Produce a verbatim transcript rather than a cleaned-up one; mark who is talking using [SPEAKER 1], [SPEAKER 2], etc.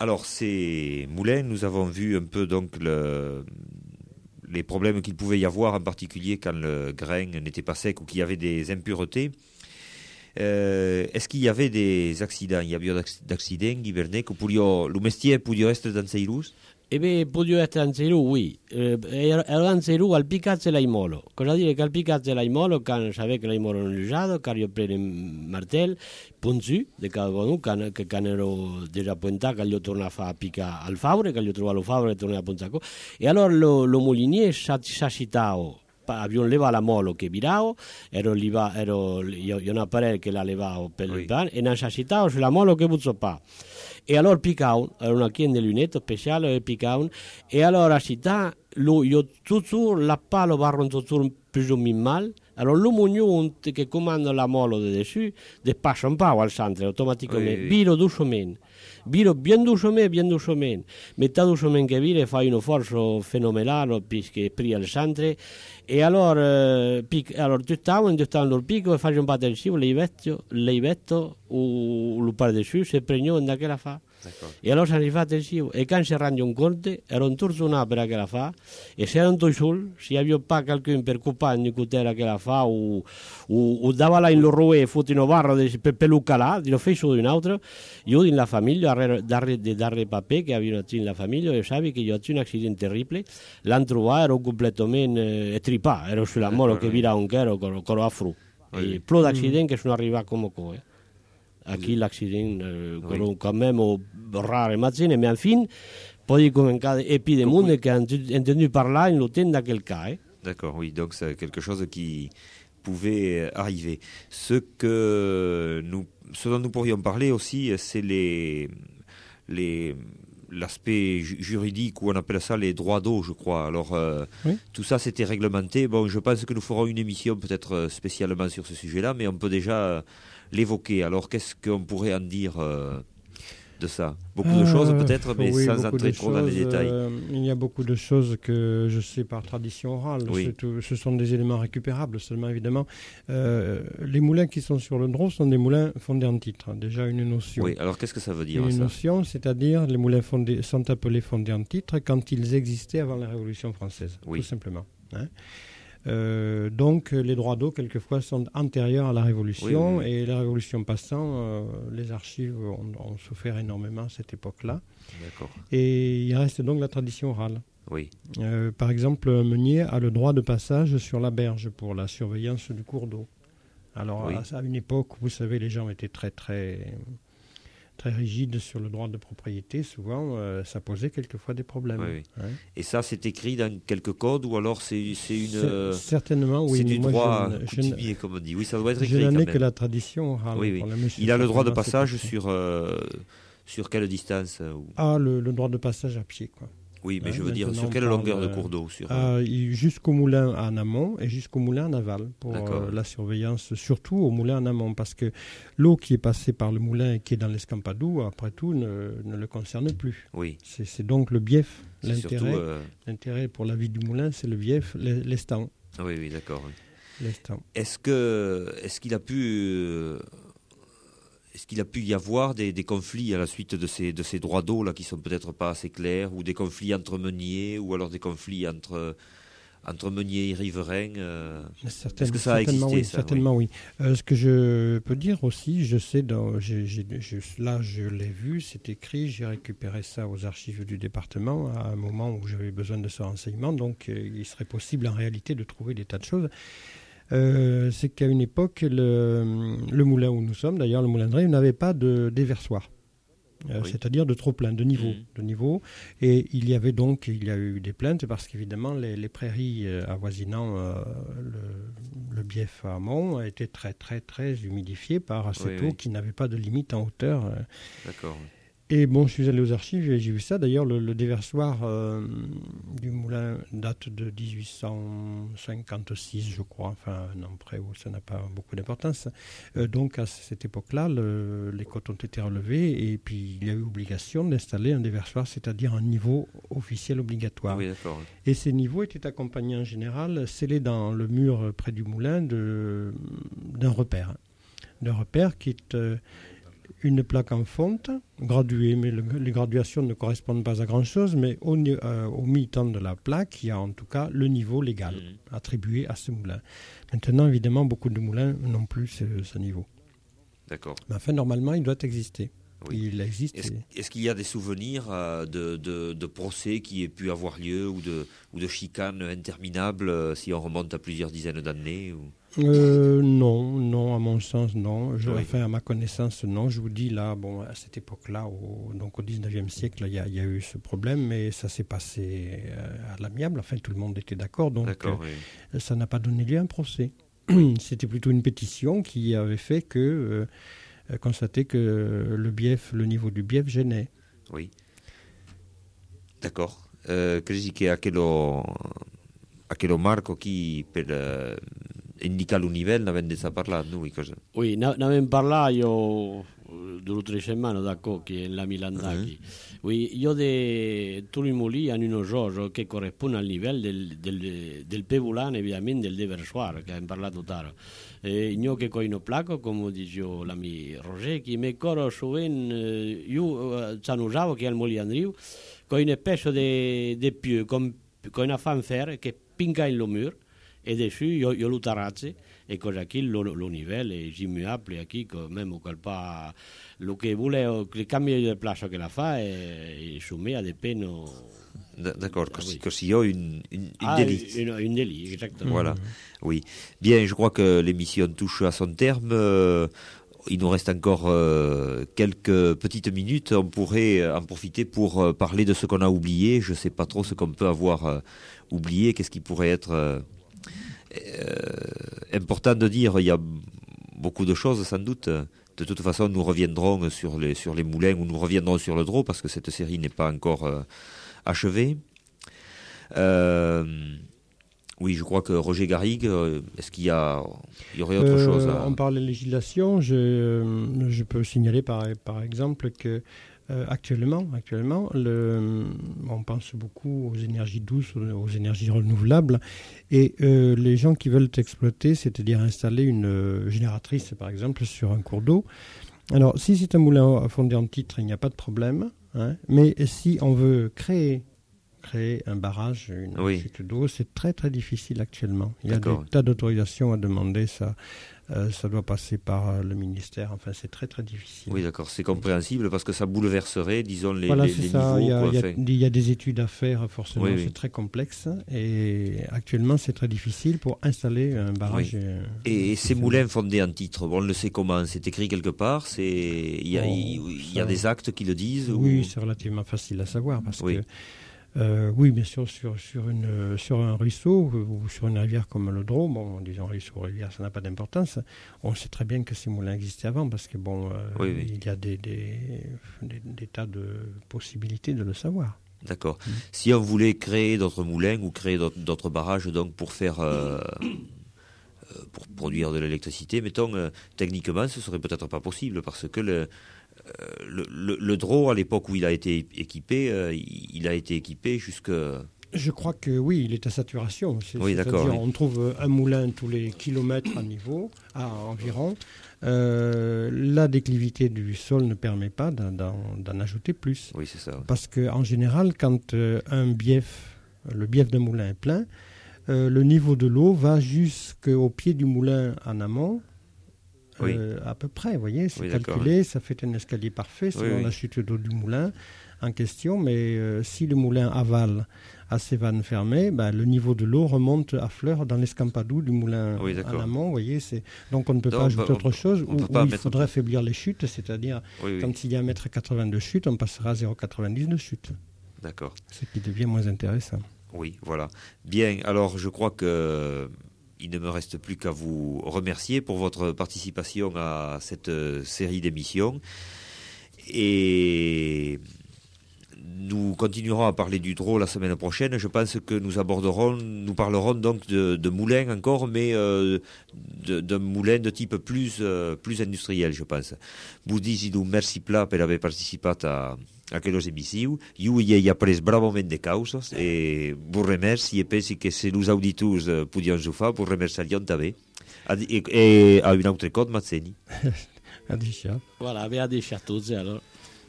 [SPEAKER 1] Alors, ces moulins, nous avons vu un peu donc le, les problèmes qu'il pouvait y avoir, en particulier quand le grain n'était pas sec ou qu'il y avait des impuretés. Euh, est-ce qu'il y avait des accidents? Il y avait des accidents, Guivernet, que pouvio, le mestier pouvio être dans Ceirus?
[SPEAKER 2] E beh, podio essere anziru, oui. Eh, ero anziru al picazze l'aimolo. Cosa dire che al picazze l'aimolo, quand savais que l'aimolo non usado, car io prene martel, punzu, de cada can, che can ero già puntà, che io torna a fare picca al favore, che io trovo al favore e torna a puntare. E allora lo, lo mulinier s'acitao. Abbiamo levato la molo che viravo, ero, liva, ero io, io una parella che la levavo per oui. Il pan, e non s'acitavo sulla molo che buzzo pa. E allora piccavo, era una chiende lunetto speciale, e piccavo, e allora città, io tutto la palo barro tutto più mal, allora l'umunione che comanda la molo de dessus, de passa un po' al centro, automaticamente, oui, oui. Viro doucement. Viro bien doucement, bien doucement. Metà doucement che vire fa uno forzo fenomenale, perché pria al centro, e allora, eh, pic, allora tuttavano, tuttavano il picco, e faccio un po' di cibo, leivetto, leivetto, o lo pare dessus, se pregnò, da che la fa. D'accordo. E allora si è arrivato il cibo, e quando si rende un conte, era un turzo un'opera che la fa, e se erano due soli, se aveva pas qualcuno per occupare di cutera che la fa, o, o, o dava là in loro e fotti in barro per pelucca là, di lo fece su di un altro, io in la famiglia, dare dare papè che avevano in la famiglia, e sapevi che io ho un accidente terribile, l'hanno trovato, ero completamente tripato, ero sulla molo che vira un chero con lo affru, e più d'accidenti che sono arrivato come come. Aquí l'accident, euh, oui. Quand même rare mazzine, mais enfin, poi come in cas épidémie qui a entendu parler, in l'hôtel dans quel cas.
[SPEAKER 1] D'accord, oui, donc c'est quelque chose qui pouvait arriver. Ce que nous, ce dont nous pourrions parler aussi, c'est les, les, l'aspect juridique, ou on appelle ça les droits d'eau, je crois. Alors, euh, oui. Tout ça, c'était réglementé. Bon, je pense que nous ferons une émission peut-être spécialement sur ce sujet-là, mais on peut déjà l'évoquer. Alors, qu'est-ce qu'on pourrait en dire euh, de ça? Beaucoup euh, de choses peut-être, mais
[SPEAKER 3] oui,
[SPEAKER 1] sans entrer trop choses, dans les détails.
[SPEAKER 3] Euh, il y a beaucoup de choses que je sais par tradition orale.
[SPEAKER 1] Oui.
[SPEAKER 3] Tout, ce sont des éléments récupérables seulement, évidemment. Euh, les moulins qui sont sur le Drô sont des moulins fondés en titre. Déjà une notion.
[SPEAKER 1] Oui, alors qu'est-ce que ça veut dire?
[SPEAKER 3] Une
[SPEAKER 1] ça
[SPEAKER 3] notion, c'est-à-dire les moulins fondés, sont appelés fondés en titre quand ils existaient avant la Révolution française,
[SPEAKER 1] oui.
[SPEAKER 3] Tout simplement. Hein. Euh, donc les droits d'eau quelquefois sont antérieurs à la Révolution, oui, oui, oui. Et la Révolution passant, euh, les archives ont, ont souffert énormément à cette époque-là.
[SPEAKER 1] D'accord. Et
[SPEAKER 3] il reste donc la tradition orale.
[SPEAKER 1] Oui.
[SPEAKER 3] Euh, par exemple, un meunier a le droit de passage sur la berge pour la surveillance du cours d'eau. Alors oui. à, à une époque, vous savez, les gens étaient très très très rigide sur le droit de propriété, souvent, euh, ça posait quelquefois des problèmes.
[SPEAKER 1] Oui, oui.
[SPEAKER 3] Hein.
[SPEAKER 1] Et ça, c'est écrit dans quelques codes, ou alors c'est, c'est une...
[SPEAKER 3] C'est, certainement, oui.
[SPEAKER 1] C'est du
[SPEAKER 3] moi,
[SPEAKER 1] droit
[SPEAKER 3] je,
[SPEAKER 1] coutumier,
[SPEAKER 3] je,
[SPEAKER 1] comme on dit. Oui, ça doit être écrit.
[SPEAKER 3] Je n'en ai
[SPEAKER 1] que
[SPEAKER 3] la tradition orale.
[SPEAKER 1] Oui, oui. Il a le droit de passage sur, euh, sur quelle distance ou...
[SPEAKER 3] Ah, le, le droit de passage à pied, quoi.
[SPEAKER 1] Oui, mais hein, je veux dire, sur quelle longueur de cours d'eau sur,
[SPEAKER 3] euh, jusqu'au moulin en amont et jusqu'au moulin en aval, pour euh, la surveillance, surtout au moulin en amont, parce que l'eau qui est passée par le moulin et qui est dans l'escampadou, après tout, ne, ne le concerne plus.
[SPEAKER 1] Oui.
[SPEAKER 3] C'est, c'est donc le bief,
[SPEAKER 1] c'est
[SPEAKER 3] l'intérêt,
[SPEAKER 1] surtout, euh...
[SPEAKER 3] l'intérêt pour la vie du moulin, c'est le bief, l'estan.
[SPEAKER 1] Oui, oui, d'accord. Oui.
[SPEAKER 3] L'estan.
[SPEAKER 1] Est-ce, que, est-ce qu'il a pu... Euh... Est-ce qu'il a pu y avoir des, des conflits à la suite de ces, de ces droits d'eau là, qui ne sont peut-être pas assez clairs, ou des conflits entre meuniers, ou alors des conflits entre, entre meuniers et riverains euh,
[SPEAKER 3] Certaine,
[SPEAKER 1] Est-ce que ça a existé
[SPEAKER 3] oui,
[SPEAKER 1] ça,
[SPEAKER 3] Certainement, oui. oui. Euh, ce que je peux dire aussi, je sais, dans, j'ai, j'ai, je, là je l'ai vu, c'est écrit, j'ai récupéré ça aux archives du département à un moment où j'avais besoin de ce renseignement, donc euh, il serait possible en réalité de trouver des tas de choses. Euh, c'est qu'à une époque, le, le moulin où nous sommes, d'ailleurs le moulin de Drée, n'avait pas de déversoir, euh, oui. c'est-à-dire de trop-plein, de niveau, mmh. de niveau. Et il y avait donc, il y a eu des plaintes parce qu'évidemment les, les prairies euh, avoisinant euh, le, le bief amont étaient très très très humidifiées par cette oui, eau oui. qui n'avait pas de limite en hauteur. Euh.
[SPEAKER 1] D'accord.
[SPEAKER 3] Et bon, je suis allé aux archives et j'ai vu ça. D'ailleurs, le, le déversoir euh, du moulin date de dix-huit cent cinquante-six, je crois. Enfin, un an près où ça n'a pas beaucoup d'importance. Euh, donc, à cette époque-là, le, les côtes ont été relevées et puis il y a eu obligation d'installer un déversoir, c'est-à-dire un niveau officiel obligatoire.
[SPEAKER 1] Oui, d'accord.
[SPEAKER 3] Et ces niveaux étaient accompagnés en général, scellés dans le mur près du moulin, de, d'un repère. D'un repère qui est... Euh, une plaque en fonte, graduée, mais le, les graduations ne correspondent pas à grand-chose, mais au, euh, au mi-temps de la plaque, il y a en tout cas le niveau légal mmh. attribué à ce moulin. Maintenant, évidemment, beaucoup de moulins n'ont plus ce, ce niveau.
[SPEAKER 1] D'accord.
[SPEAKER 3] Mais enfin, normalement, il doit exister.
[SPEAKER 1] Oui.
[SPEAKER 3] Il existe.
[SPEAKER 1] Est-ce, est-ce qu'il y a des souvenirs euh, de, de, de procès qui aient pu avoir lieu ou de, ou de chicanes interminables euh, si on remonte à plusieurs dizaines d'années ou...
[SPEAKER 3] euh, Non, non, à mon sens, non. Je,
[SPEAKER 1] oui.
[SPEAKER 3] Enfin, à ma connaissance, non. Je vous dis, là, bon, à cette époque-là, au, donc au dix-neuvième siècle, il y, y a eu ce problème, mais ça s'est passé euh, à l'amiable. Enfin, tout le monde était d'accord, donc
[SPEAKER 1] d'accord,
[SPEAKER 3] euh,
[SPEAKER 1] oui.
[SPEAKER 3] ça n'a pas donné lieu à un procès. C'était plutôt une pétition qui avait fait que... Euh, constater que le bief, le niveau du bief gênait.
[SPEAKER 1] Oui. D'accord. Eh, credi che a quello, a quello marco chi per eh, indicare un livello avendo già parlato noi cosa?
[SPEAKER 2] Oui, ne avem parlat jo l'altra setmana d'acò che la Milandaki. Uh-huh. Oui, io de Turimoli hanno uno gioco che corrisponde al livello del, del, del Pevulan, ovviamente del Deversoir, che abbiamo parlato taro. Eh, io che coi no placo, come dicevo l'ami Roger, che mi coro sovent, eh, io s'anusavo che al Moli Andriu, con un spesso de, de più, con, con una fanfare che pinca in lo mur, e dessus io, io lo tarazzi, e cosa qui lo, lo livello è immuable qui, même quel pas, lo che vuole, il cambio di place che la fa è soumet a des peines.
[SPEAKER 1] D'accord, ah, oui. Qu'il y a une, une, une
[SPEAKER 2] ah,
[SPEAKER 1] délit.
[SPEAKER 2] Une, une délit, exactement.
[SPEAKER 1] Voilà, oui. Bien, je crois que l'émission touche à son terme. Euh, il nous reste encore euh, quelques petites minutes. On pourrait en profiter pour euh, parler de ce qu'on a oublié. Je ne sais pas trop ce qu'on peut avoir euh, oublié. Qu'est-ce qui pourrait être euh, euh, important de dire? Il y a beaucoup de choses, sans doute. De toute façon, nous reviendrons sur les, sur les moulins ou nous reviendrons sur le Drô parce que cette série n'est pas encore... Euh, achevé. Euh, oui, je crois que Roger Garrigue, est-ce qu'il y a, il y aurait autre
[SPEAKER 3] euh,
[SPEAKER 1] chose à...
[SPEAKER 3] On parle de législation, je, je peux signaler par, par exemple que euh, actuellement, actuellement le, on pense beaucoup aux énergies douces, aux énergies renouvelables, et euh, les gens qui veulent exploiter, c'est-à-dire installer une euh, génératrice, par exemple, sur un cours d'eau. Alors, si c'est un moulin à fondé en titre, il n'y a pas de problème. Hein, mais si on veut créer, créer un barrage, une
[SPEAKER 1] oui.
[SPEAKER 3] chute d'eau, c'est très très difficile actuellement. Il
[SPEAKER 1] D'accord.
[SPEAKER 3] y a des tas d'autorisations à demander, ça, euh, ça doit passer par euh, le ministère, enfin c'est très très difficile.
[SPEAKER 1] Oui, d'accord, c'est compréhensible parce que ça bouleverserait, disons, les,
[SPEAKER 3] voilà,
[SPEAKER 1] les,
[SPEAKER 3] c'est
[SPEAKER 1] les
[SPEAKER 3] ça.
[SPEAKER 1] niveaux.
[SPEAKER 3] Il y, a,
[SPEAKER 1] quoi,
[SPEAKER 3] il, y a,
[SPEAKER 1] fait.
[SPEAKER 3] il y a des études à faire, forcément,
[SPEAKER 1] oui,
[SPEAKER 3] c'est
[SPEAKER 1] oui.
[SPEAKER 3] très complexe et actuellement c'est très difficile pour installer un barrage.
[SPEAKER 1] Oui.
[SPEAKER 3] Euh,
[SPEAKER 1] et, et ces moulins fondés en titre, bon, on le sait comment, c'est écrit quelque part, c'est... il y a, oh, il, il y a des actes qui le disent
[SPEAKER 3] Oui,
[SPEAKER 1] ou...
[SPEAKER 3] c'est relativement facile à savoir parce
[SPEAKER 1] oui.
[SPEAKER 3] que Euh, oui, bien sûr, sur, sur, une, sur un ruisseau ou sur une rivière comme le Drô, bon, disons ruisseau ou rivière, ça n'a pas d'importance. On sait très bien que ces moulins existaient avant parce que bon, euh,
[SPEAKER 1] oui, oui.
[SPEAKER 3] il y a des, des, des, des tas de possibilités de le savoir.
[SPEAKER 1] D'accord. Mmh. Si on voulait créer d'autres moulins ou créer d'autres, d'autres barrages donc pour faire euh, euh, pour produire de l'électricité, mettons, euh, techniquement, ce serait peut-être pas possible parce que le Euh, le, le, le Drô, à l'époque où il a été équipé, euh, il, il a été équipé jusque...
[SPEAKER 3] Je crois que oui, il est à saturation. C'est,
[SPEAKER 1] oui, d'accord.
[SPEAKER 3] C'est-à-dire,
[SPEAKER 1] oui.
[SPEAKER 3] on trouve un moulin tous les kilomètres à niveau, à environ. Euh, la déclivité du sol ne permet pas d'en, d'en, d'en ajouter plus.
[SPEAKER 1] Oui, c'est ça. Oui.
[SPEAKER 3] Parce qu'en général, quand euh, un bief, le bief d'un moulin est plein, euh, le niveau de l'eau va jusqu'au pied du moulin en amont.
[SPEAKER 1] Oui.
[SPEAKER 3] Euh, à peu près, vous voyez, c'est
[SPEAKER 1] oui,
[SPEAKER 3] calculé,
[SPEAKER 1] oui.
[SPEAKER 3] ça fait un escalier parfait selon
[SPEAKER 1] oui, oui.
[SPEAKER 3] la chute d'eau du moulin en question, mais euh, si le moulin avale à ses vannes fermées, ben, le niveau de l'eau remonte à fleur dans l'escampadou du moulin
[SPEAKER 1] oui,
[SPEAKER 3] en amont, vous voyez, c'est... donc on ne peut
[SPEAKER 1] donc,
[SPEAKER 3] pas ajouter
[SPEAKER 1] on,
[SPEAKER 3] autre chose,
[SPEAKER 1] on
[SPEAKER 3] où,
[SPEAKER 1] où
[SPEAKER 3] il faudrait affaiblir les chutes, c'est-à-dire
[SPEAKER 1] oui, oui.
[SPEAKER 3] quand il y a un mètre quatre-vingts de chute, on passera à zéro virgule quatre-vingt-dix de chute.
[SPEAKER 1] D'accord.
[SPEAKER 3] Ce qui devient moins intéressant.
[SPEAKER 1] Oui, voilà. Bien, alors je crois que... il ne me reste plus qu'à vous remercier pour votre participation à cette série d'émissions. Et nous continuerons à parler du Drô la semaine prochaine. Je pense que nous aborderons, nous parlerons donc de, de moulins encore, mais euh, de, de moulins de type plus, euh, plus industriel, je pense. Vous dites merci pla per haver participat a, a aquelles émissions. Jo hi he après bravament de causes et vous remercie et penso que si els auditors podien ho fer, vous remerciarien també. Et à une autre code, Mazzeni.
[SPEAKER 3] Adisha.
[SPEAKER 2] Voilà, ben Adisha a tutti, allora.